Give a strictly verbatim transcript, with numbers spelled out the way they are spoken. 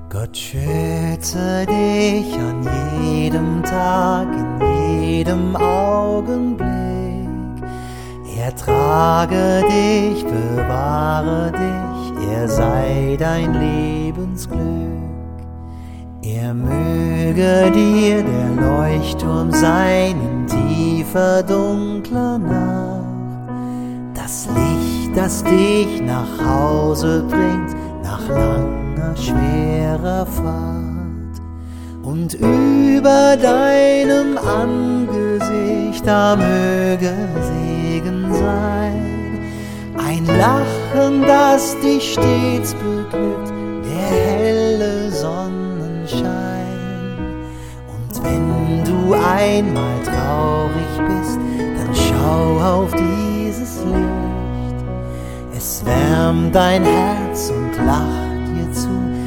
Gott schütze dich an jedem Tag, in jedem Augenblick. Er trage dich, bewahre dich, er sei dein Lebensglück. Er möge dir der Leuchtturm sein in tiefer, dunkler Nacht. Das Licht, das dich nach Hause bringt, nach langer, schwerer Fahrt. Und über deinem Angesicht, da möge Segen sein. Ein Lachen, das dich stets beglückt, der helle Sonnenschein. Und wenn du einmal traurig bist, dann schau auf dieses Licht. Es wärmt dein Herz und lacht dir zu,